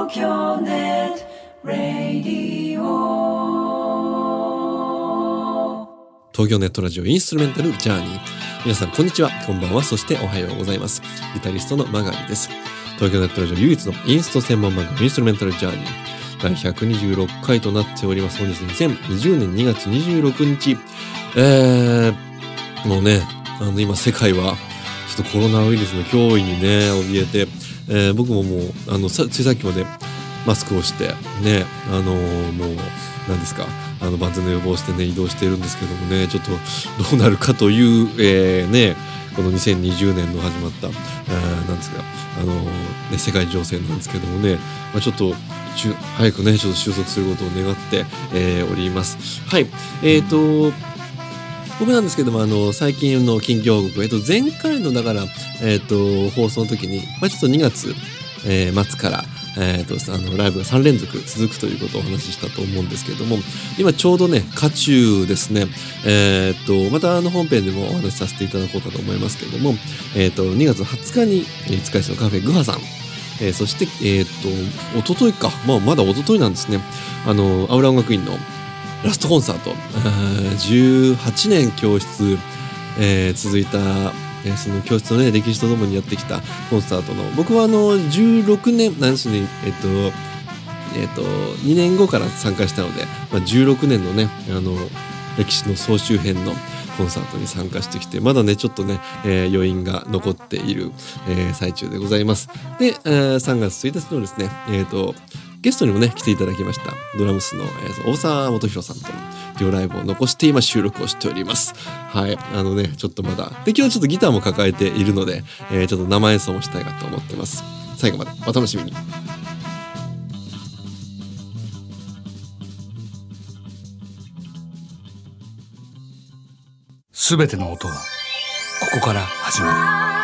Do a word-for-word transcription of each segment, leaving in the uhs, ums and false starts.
東京ネットラジオ東京ネットラジオインストゥルメンタルジャーニー。皆さんこんにちは、こんばんは、そしておはようございます。ギタリストのマガリです。東京ネットラジオ唯一のインスト専門番組インストゥルメンタルジャーニーだいひゃくにじゅうろっかいとなっております。本日にせんにじゅうねんにがつにじゅうろくにち、えー、もうね、あの今世界はちょっとコロナウイルスの脅威にね怯えて、えー、僕ももうあのさついさっきまでマスクをしてね、あのー、もう何ですか、あの万全の予防してね移動しているんですけどもね、ちょっとどうなるかという、えー、ねこのにせんにじゅうねんの始まった、えー、なんですか、あのーね、世界情勢なんですけどもね、まあ、ちょっと早くねちょっと収束することを願って、えー、おります。はい、えーと僕なんですけども、あの最近の近況報告、えっと前回のだからえっと放送の時に、まあ、ちょっとにがつ、えー、末からえっとあのライブがさんれんぞく続くということをお話ししたと思うんですけれども、今ちょうどね渦中ですね。えっとまたあの本編でもお話しさせていただこうかと思いますけれども、えっとにがつはつかに五日市のカフェグハさん、えー、そしてえっと一昨日か、まあまだ一昨日なんですね。あのアウラ音楽院のラストコンサート、じゅうはちねん教室、えー、続いた、えー、その教室のね歴史とともにやってきたコンサートの、僕はあのじゅうろくねんなんですね、えっとえっとにねんごから参加したので、まあ、じゅうろくねんのねあの歴史の総集編のコンサートに参加してきて、まだねちょっとね、えー、余韻が残っている、えー、最中でございます。で、えー、さんがつついたちのですね、えっとゲストにもね来ていただきましたドラムスの、えー、大沢元弘さんとの両ライブを残して今収録をしております。はい、あのねちょっとまだで今日ちょっとギターも抱えているので、えー、ちょっと生演奏もしたいかと思ってます。最後までお楽しみに。 すべての音はここから始ま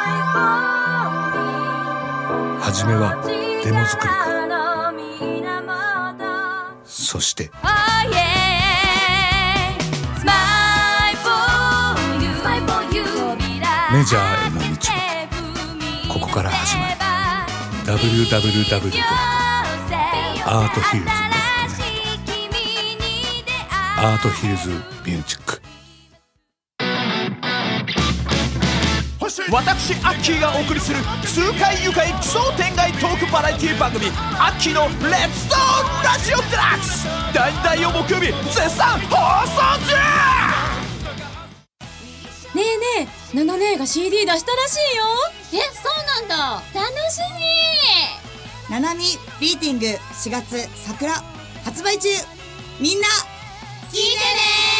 る。はじめはデモ作りから、そしてメジャーへの道もここから始まる。 ダブリューダブリューダブリュー ドットアートヒルズ ドットネット アートヒルズミュージック。 私アッキーがお送りする痛快愉快奇想天外トークバラエティ番組アッキーのレッツトーラジオデラックス、だいだいを木曜日絶賛放送中。 ねえねえ、ナナ姉が シーディー 出したらしいよ。え、そうなんだ、楽しみ。 ナナミビーティングしがつ桜発売中、みんな聞いてね。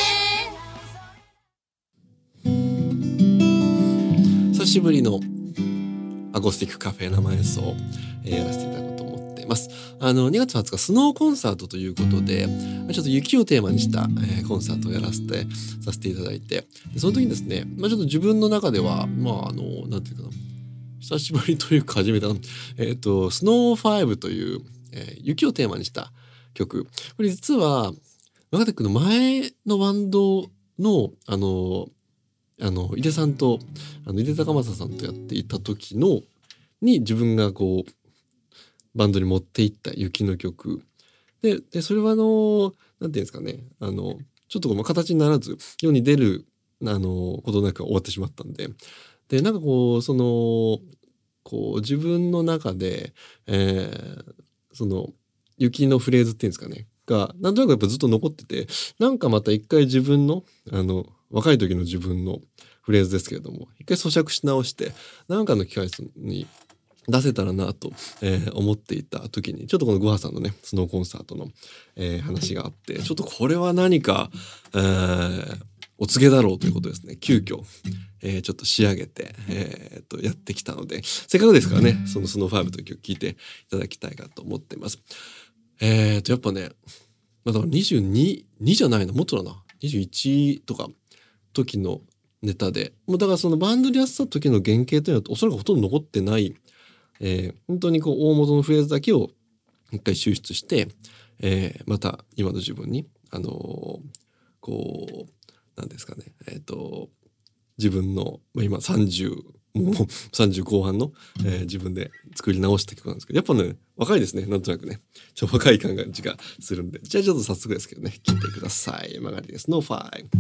久しぶりのアコースティックカフェ生演奏を、えー、やらせていただこうと思っています。あのにがつはつかスノーコンサートということで、ちょっと雪をテーマにした、えー、コンサートをやらせてさせていただいて、でその時にですね、まあ、ちょっと自分の中ではまああのなんていうかな、久しぶりというか初めてのえっとスノーファイブという、えー、雪をテーマにした曲。これ実はマガテックの前のバンドのあのあの井出さんとあの井出高政さんとやっていた時のに自分がこうバンドに持っていった雪の曲で、でそれはあのなんていうんですかね、あのちょっとこう形にならず世に出るあのことなく終わってしまったんで、でなんかこうそのこう自分の中で、えー、その雪のフレーズっていうんですかねがなんとなくやっぱずっと残ってて、なんかまた一回自分のあの若い時の自分のフレーズですけれども一回咀嚼し直して何かの機会に出せたらなと、えー、思っていた時にちょっとこのグハさんのねスノーコンサートの、えー、話があって、ちょっとこれは何か、えー、お告げだろうということですね。急遽、えー、ちょっと仕上げて、えー、っとやってきたので、せっかくですからねそのスノーファイブという曲聴いていただきたいかと思っています。えー、っとやっぱね、まあ、だからにじゅうに、にじゃないのもっとだな、にじゅういちとか時のネタで、もうだからそのバンドでやってた時の原型というのはおそらくほとんど残ってない、えー、本当にこう大元のフレーズだけを一回抽出して、えー、また今の自分にあのー、こうなんですかね、えっと自分の、まあ、今さんじゅうもうさんじゅう後半の、えー、自分で作り直した曲なんですけど、やっぱね若いですね。なんとなくねちょっと若い感じがするんで、じゃあちょっと早速ですけどね聴いてください。曲がりです。ノーファイブ。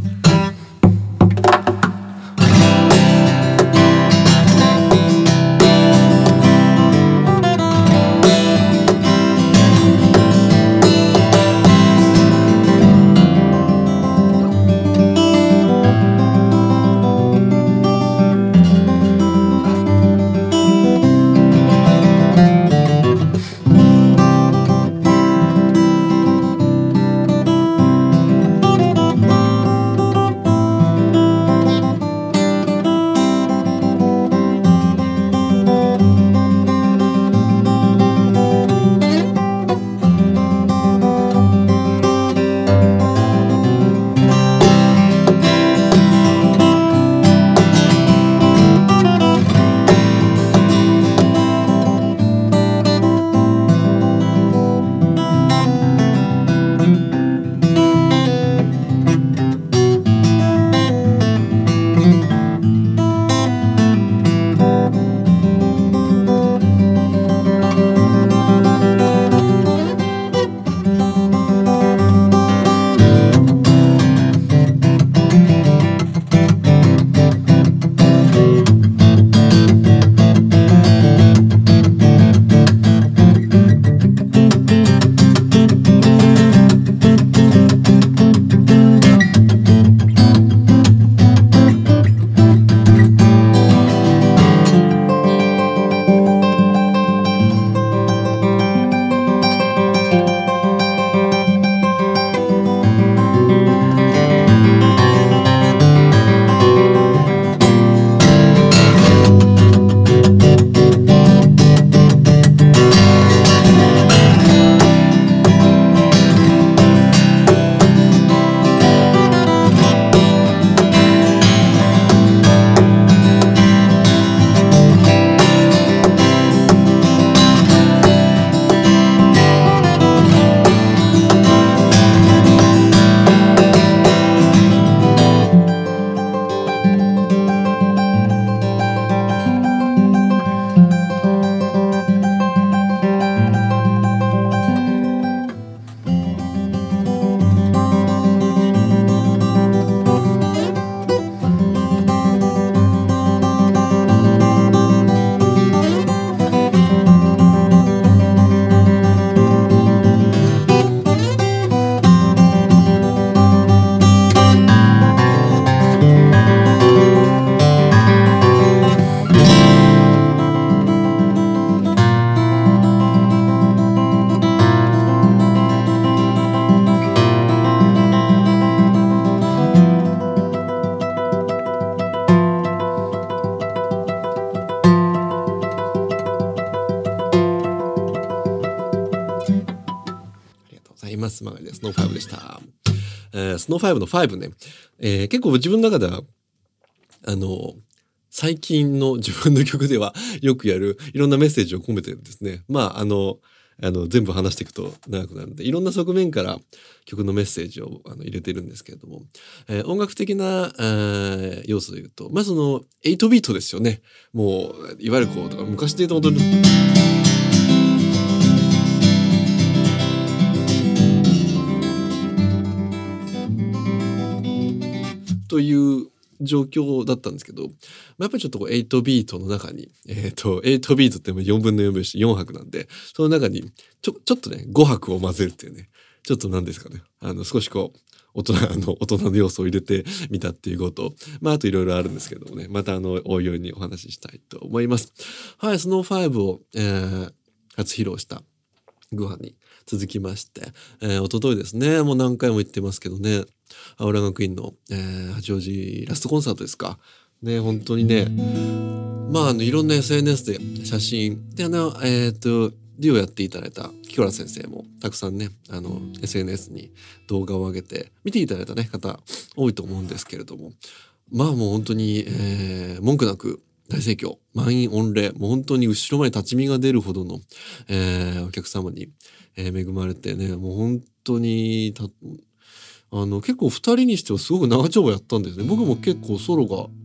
スマガリです。スノーファイブでした。えー、スノーファイブのファイブね、えー、結構自分の中ではあの最近の自分の曲ではよくやるいろんなメッセージを込めてですね、まああのあの全部話していくと長くなるのでいろんな側面から曲のメッセージをあの入れてるんですけれども、えー、音楽的な、えー、要素で言うとまずそのエイトビートですよね。もういわゆるこうとか昔で言うと本当にという状況だったんですけど、まあ、やっぱりちょっとこうエイトビートの中に、えー、とエイトビートってよんぶんのよんぶんしてよん拍なんで、その中にちょちょっとねご拍を混ぜるっていうね、ちょっと何ですかね、あの少しこう大人の大人の要素を入れてみたっていうこと、まああといろいろあるんですけどもね、またあのおいおいにお話ししたいと思います。はい、スノーファイブを、えー、初披露したグハに続きまして、えー、一昨日ですね、もう何回も言ってますけどね、アウラ学院の、えー、八王子ラストコンサートですかね、本当にね、まああのいろんな エスエヌエス で写真であのえっ、ー、とデュオやっていただいたキョラ先生もたくさんねあの エスエヌエス に動画を上げて見ていただいた、ね、方多いと思うんですけれども、まあもう本当に、えー、文句なく大盛況、満員御礼、もう本当に後ろまで立ち見が出るほどの、えー、お客様に、えー、恵まれてね、もう本当にたあの結構ふたりにしてはすごく長丁場やったんですね。僕も結構ソロが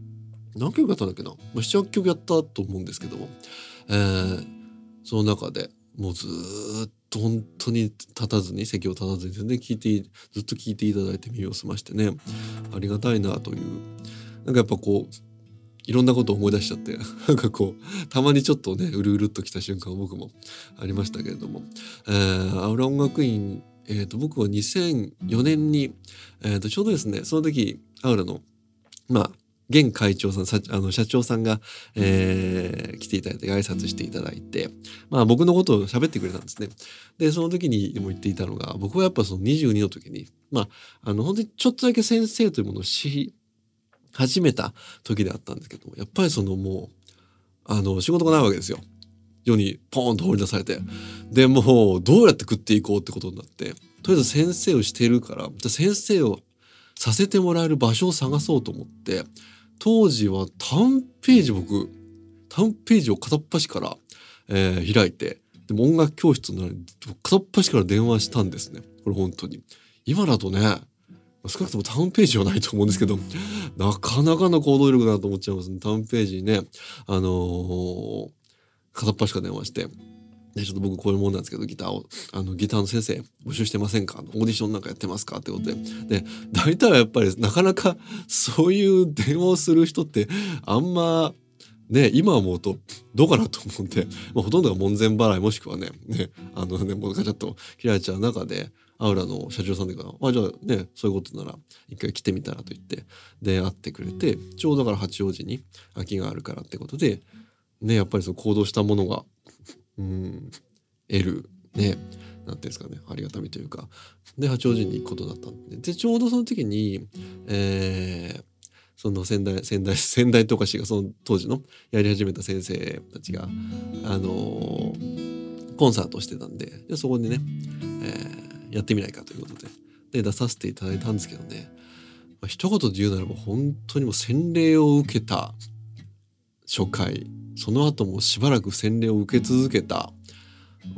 何曲やったんだっけな、まあ、ななはちきょくやったと思うんですけども、えー、その中でもうずーっと本当に立たずに席を立たずに全然聞いてずっと聞いていただいて耳を澄ましてね、ありがたいなという、なんかやっぱこういろんなことを思い出しちゃってなんかこうたまにちょっとねうるうるっときた瞬間僕もありましたけれども、えー、アウラ音楽院、えー、と僕はにせんよねんに、えー、とちょうどですねその時アウラのまあ現会長さん、さあの社長さんが、えー、来ていただいて挨拶していただいて、まあ僕のことを喋ってくれたんですね。で、その時にも言っていたのが、僕はやっぱそのにじゅうにの時に、まあ、あの本当にちょっとだけ先生というものを知始めた時であったんですけども、やっぱりそのもう、あの仕事がないわけですよ。世にポーンと放り出されて。で、もうどうやって食っていこうってことになって、とりあえず先生をしているから、じゃあ先生をさせてもらえる場所を探そうと思って、当時はタウンページ僕タウンページを片っ端から、えー、開いて、でも音楽教室の片っ端から電話したんですね。これ本当に今だとね少なくともタウンページはないと思うんですけど、なかなかの行動力だなと思っちゃいますね。タウンページにね、あのー、片っ端から電話してで、ちょっと僕こういうもんなんですけど、ギターを、あの、ギターの先生募集してませんか？オーディションなんかやってますか？ってことで。で、大体はやっぱりなかなかそういう電話をする人ってあんま、ね、今思うとどうかなと思って、まあ、ほとんどが門前払いもしくはね、ね、あのね、もうガチャッと切られちゃう中で、アウラの社長さんというか、あ、じゃあね、そういうことなら一回来てみたらと言って、で、会ってくれて、ちょうどだから八王子に空きがあるからってことで、ね、やっぱりその行動したものが、うん、得るね、なんていうんですかね、ありがたみというか、で八王子に行くことだったんで、でちょうどその時に、えー、その先代先代先代とかしがその当時のやり始めた先生たちがあのー、コンサートをしてたんで、でそこにね、えー、やってみないかということで、で出させていただいたんですけどね、まあ、一言で言うならば本当にもう洗礼を受けた初回、その後もしばらく洗礼を受け続けた、うん、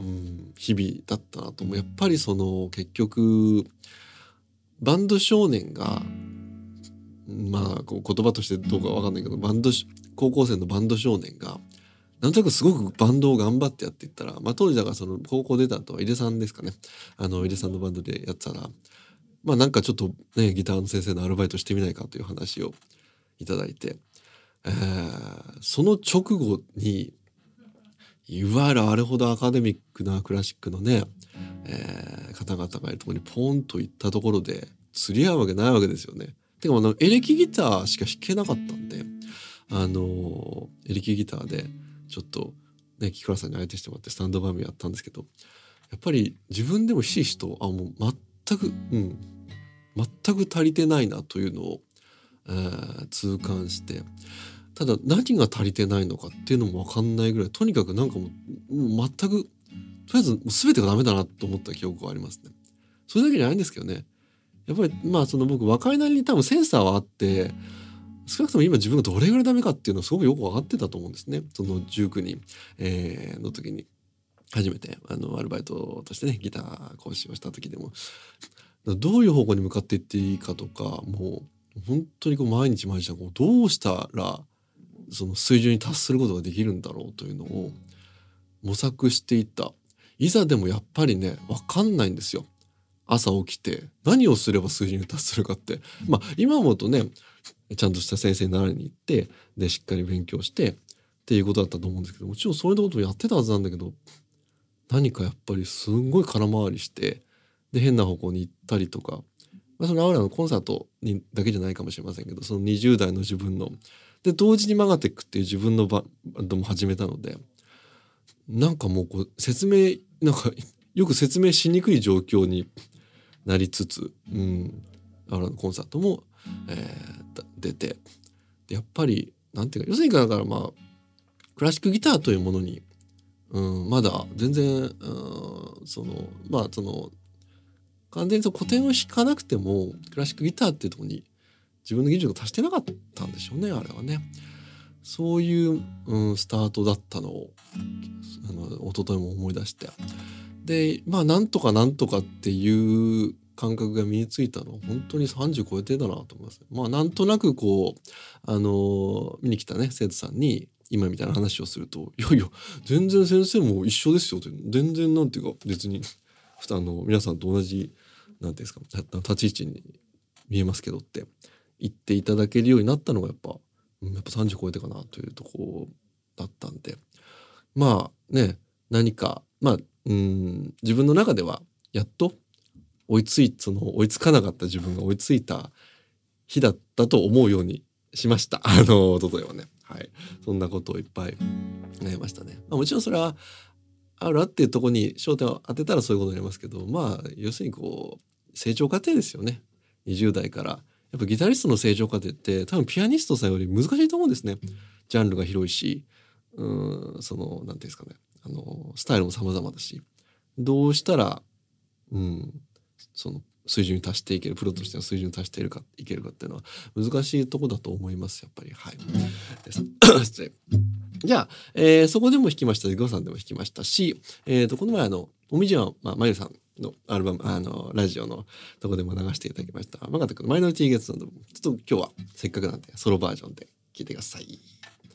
日々だったなと。もうやっぱりその結局バンド少年がまあこう言葉としてどうかわかんないけど、バンド高校生のバンド少年がなんとなくすごくバンドを頑張ってやっていったら、まあ当時だからその高校出た後は井出さんですかね、あの井出さんのバンドでやってたら、まあなんかちょっとねギターの先生のアルバイトしてみないかという話をいただいて、えー、その直後にいわゆるあれほどアカデミックなクラシックのね、えー、方々がいるところにポンと行ったところで釣り合うわけないわけですよね。てかあのエレキギターしか弾けなかったんで、あのー、エレキギターでちょっとね木倉さんに相手してもらってスタンドバイミーやったんですけど、やっぱり自分でもひしひしとあもう全くうん全く足りてないなというのを、えー、痛感して、ただ何が足りてないのかっていうのも分かんないぐらい、とにかくなんかもう、もう全くとりあえずもう全てがダメだなと思った記憶がありますね。それだけじゃないんですけどね、やっぱりまあその僕若いなりに多分センサーはあって、少なくとも今自分がどれぐらいダメかっていうのはすごくよく分かってたと思うんですね。そのじゅうきゅうにん、えー、の時に初めてあのアルバイトとしてねギター講師をした時でも、どういう方向に向かっていっていいかとか、もう本当にこう毎日毎日こうどうしたらその水準に達することができるんだろうというのを模索していった。いざでもやっぱりね分かんないんですよ。朝起きて何をすれば水準に達するかって、まあ今思うとねちゃんとした先生に習いに行ってでしっかり勉強してっていうことだったと思うんですけど、もちろんそういうことをやってたはずなんだけど、何かやっぱりすんごい空回りしてで変な方向に行ったりとか、まあ、そのアウラのコンサートにだけじゃないかもしれませんけど、そのにじゅう代の自分ので同時にマガテックっていう自分のバンドも始めたので、なんかもうこう説明なんかよく説明しにくい状況になりつつ、うん、アウラのコンサートも、えー、出て、でやっぱりなんていうか、要するにだからまあクラシックギターというものに、うん、まだ全然、うん、そのまあその完全にその古典を弾かなくてもクラシックギターっていうところに自分の技術が達してなかったんでしょうね、あれはね。そういう、うん、スタートだったのをあの一昨日も思い出して、でまあなんとかなんとかっていう感覚が身についたのは本当にさんじゅう超えてだなと思います。まあなんとなくこうあの見に来たね生徒さんに今みたいな話をすると、いやいや全然先生も一緒ですよって、全然なんていうか別にあの皆さんと同じなんていうんですか立ち位置に見えますけどって言っていただけるようになったのがやっぱやっぱさんじゅう超えてかなというところだったんで、まあね何かまあうん自分の中ではやっと追いついその追いつかなかった自分が追いついた日だったと思うようにしました。あの一昨日はね、はい、そんなことをいっぱい思いましたね。まあ、もちろんそれはあるあっていうところに焦点を当てたらそういうことになりますけど、まあ要するにこう成長過程ですよね。にじゅう代からやっぱギタリストの成長過程って多分ピアニストさんより難しいと思うんですね。ジャンルが広いし、うーんそのなんていうんですかね、あのスタイルも様々だし、どうしたらうんその水準に達していける、プロとしての水準に達しているかいけるかっていうのは難しいとこだと思いますやっぱり。はい失礼。じゃあ、えー、そこでも弾きましたし、ゴさんでも弾きましたし、えー、とこの前あのおみじはまあまゆさんのアルバムあのラジオのとこでも流していただきましたマガタ君のマイノリティゲッツのちょっと今日はせっかくなんでソロバージョンで聴いてください。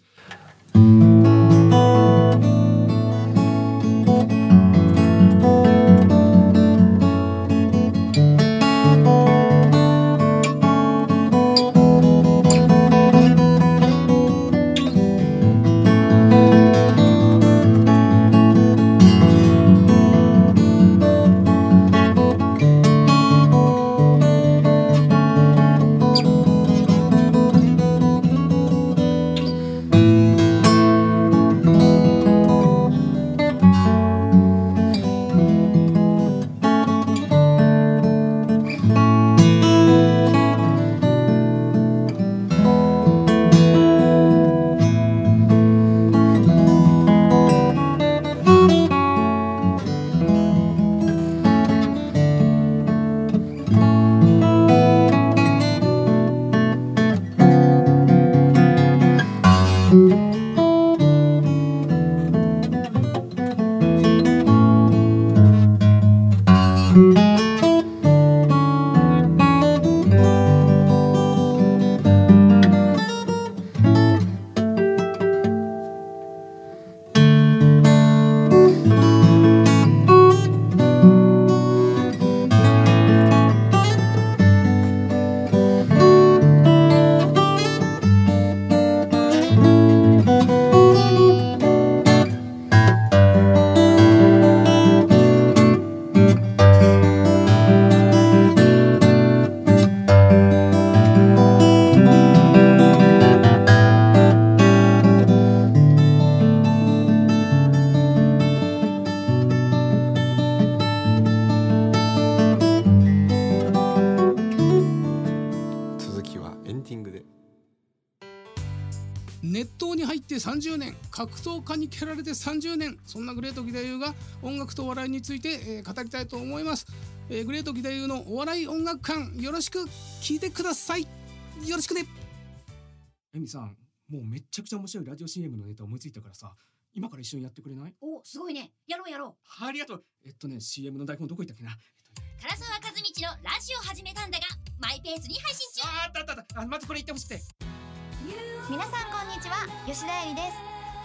熱湯に入ってさんじゅうねん、格闘家に蹴られてさんじゅうねん、そんなグレート義太夫が音楽と笑いについて、えー、語りたいと思います。えー、グレート義太夫のお笑い音楽館、よろしく聞いてください。よろしくね。 エミさん、もうめっちゃくちゃ面白いラジオ シーエム のネタ思いついたからさ、今から一緒にやってくれない？ お、すごいね。やろうやろう。 ありがとう。えっとね シーエム の台本どこ行ったっけな。 唐沢和道のラジオ始めたんだがマイペースに配信中。 あーあったあったあった。あ、まずこれ言ってほしくて。 皆さんこんにちは、吉田絵里です。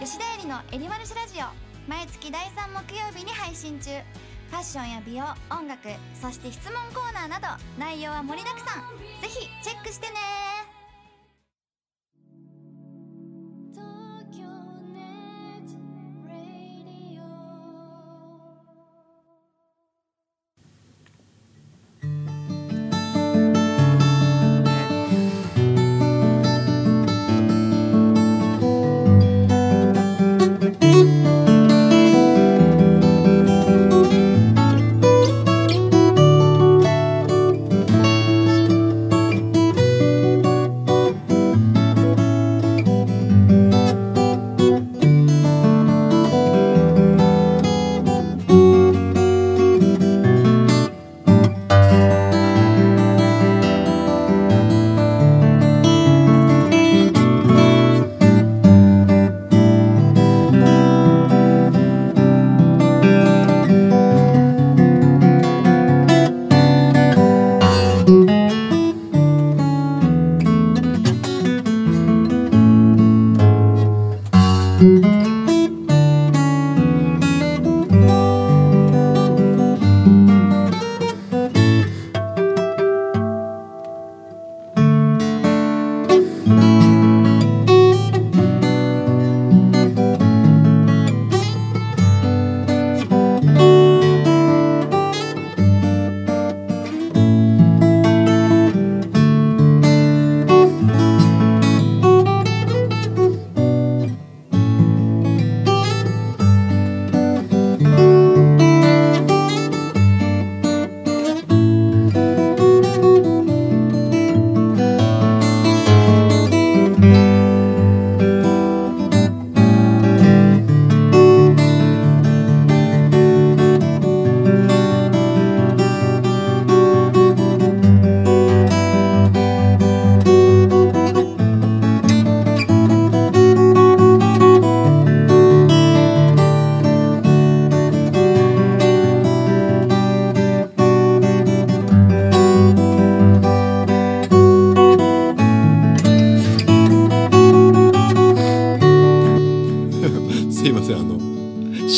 吉田絵里のエリマルシラジオ、毎月だいさん木曜日に配信中。ファッションや美容、音楽、そして質問コーナーなど内容は盛りだくさん。ぜひチェックしてね。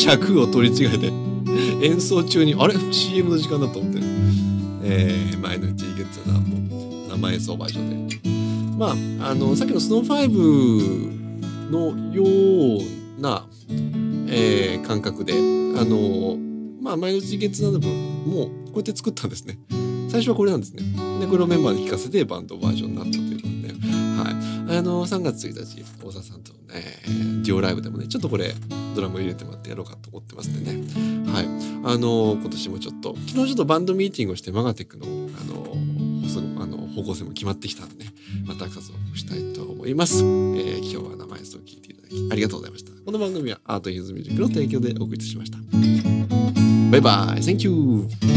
尺を取り違えて演奏中にあれ シーエム の時間だと思って、えー、前のうち月曜の生演奏バージョンで、まああのさっきのスノーファイブのような、えー、感覚で、あのまあ前のうち月など分もうこうやって作ったんですね。最初はこれなんですね。でこれをメンバーで聴かせてバンドバージョンになったということで、はい、あのさんがつついたち大沢さんと、ね、デュオライブでもねちょっとこれドラム入れてもらってやろうかと思ってますんでね、はい、あの今年もちょっと昨日ちょっとバンドミーティングをしてマガテックのあのあの方向性も決まってきたんでね、また活動したいと思います。えー、今日は生演奏を聴いていただきありがとうございました。この番組はアートヒルズミュージックの提供でお送りいたしました。バイバイ、Thank you!